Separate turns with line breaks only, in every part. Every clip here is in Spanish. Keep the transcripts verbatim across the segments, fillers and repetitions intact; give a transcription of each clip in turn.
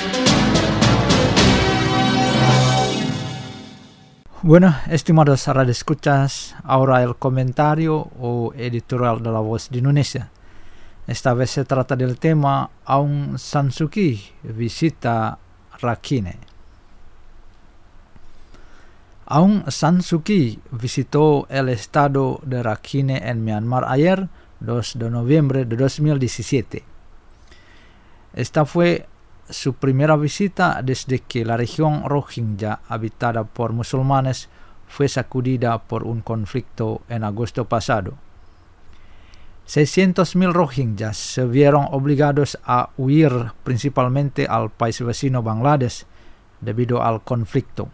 Bueno, estimados radioescuchas, ahora el comentario o editorial de La Voz de Indonesia. Esta vez se trata del tema Aung San Suu Kyi visita Rakhine. Aung San Suu Kyi visitó el estado de Rakhine en Myanmar ayer, dos de noviembre de dos mil diecisiete. Esta fue su primera visita desde que la región Rohingya, habitada por musulmanes, fue sacudida por un conflicto en agosto pasado. seiscientos mil Rohingyas se vieron obligados a huir principalmente al país vecino Bangladesh debido al conflicto.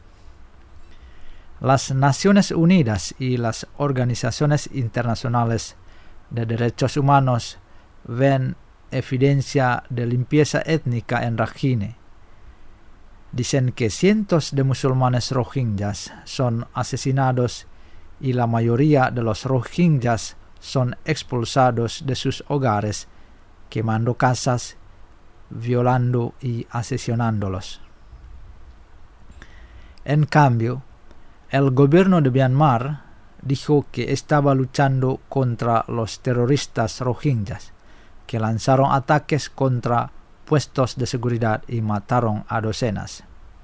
Las Naciones Unidas y las organizaciones internacionales de derechos humanos ven evidencia de limpieza étnica en Rakhine. Dicen que cientos de musulmanes rohingyas son asesinados y la mayoría de los rohingyas son expulsados de sus hogares, quemando casas, violando y asesinándolos. En cambio, el gobierno de Myanmar dijo que estaba luchando contra los terroristas rohingyas, que lanzaron ataques contra puestos de seguridad y mataron a docenas.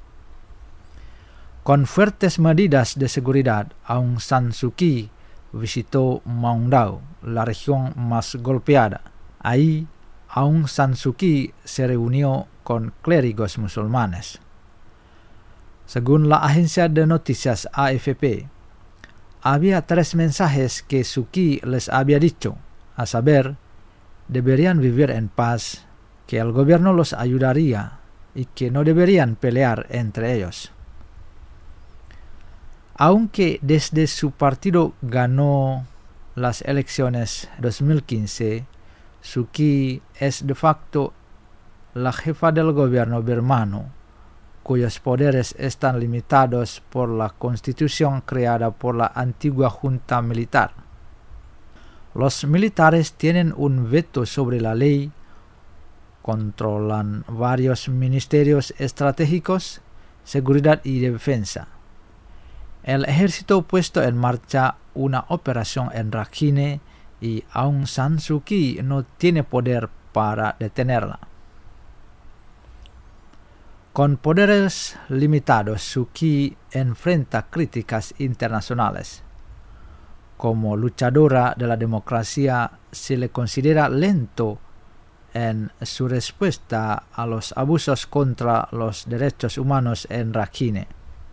Con fuertes medidas de seguridad, Aung San Suu Kyi visitó Maung Dao, la región más golpeada. Ahí, Aung San Suu Kyi se reunió con clérigos musulmanes. Según la agencia de noticias A F P, había tres mensajes que Suu Kyi les había dicho, a saber, deberían vivir en paz, que el gobierno los ayudaría y que no deberían pelear entre ellos. Aunque desde su partido ganó las elecciones dos mil quince, Suu Kyi es de facto la jefa del gobierno birmano, cuyos poderes están limitados por la constitución creada por la antigua junta militar. Los militares tienen un veto sobre la ley, controlan varios ministerios estratégicos, seguridad y defensa. El ejército ha puesto en marcha una operación en Rakhine y Aung San Suu Kyi no tiene poder para detenerla. Con poderes limitados, Suu Kyi enfrenta críticas internacionales. Como luchadora de la democracia, se le considera lento en su respuesta a los abusos contra los derechos humanos en Rakhine.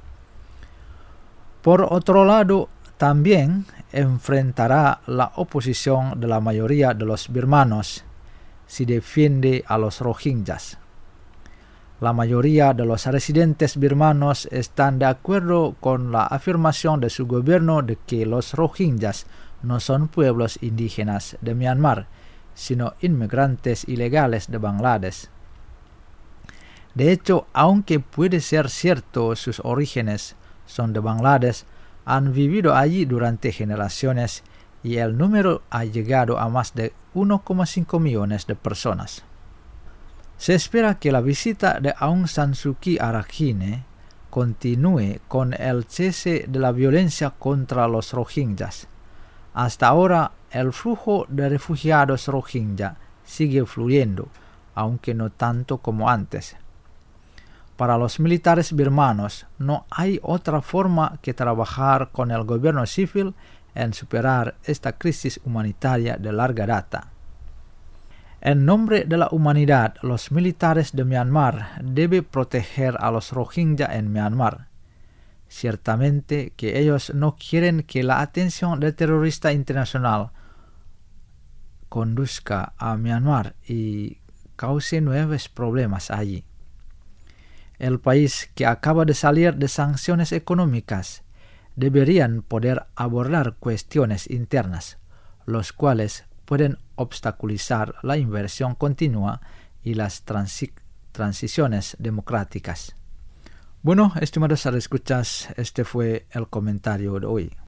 Por otro lado, también enfrentará la oposición de la mayoría de los birmanos si defiende a los rohingyas. La mayoría de los residentes birmanos están de acuerdo con la afirmación de su gobierno de que los rohingyas no son pueblos indígenas de Myanmar, sino inmigrantes ilegales de Bangladesh. De hecho, aunque puede ser cierto sus orígenes son de Bangladesh, han vivido allí durante generaciones y el número ha llegado a más de uno coma cinco millones de personas. Se espera que la visita de Aung San Suu Kyi a Rakhine continúe con el cese de la violencia contra los rohingyas. Hasta ahora, el flujo de refugiados rohingya sigue fluyendo, aunque no tanto como antes. Para los militares birmanos, no hay otra forma que trabajar con el gobierno civil en superar esta crisis humanitaria de larga data. En nombre de la humanidad, los militares de Myanmar deben proteger a los rohingya en Myanmar. Ciertamente que ellos no quieren que la atención del terrorista internacional conduzca a Myanmar y cause nuevos problemas allí. El país que acaba de salir de sanciones económicas deberían poder abordar cuestiones internas, los cuales pueden obstaculizar la inversión continua y las transi- transiciones democráticas. Bueno, estimados escuchas, este fue el comentario de hoy.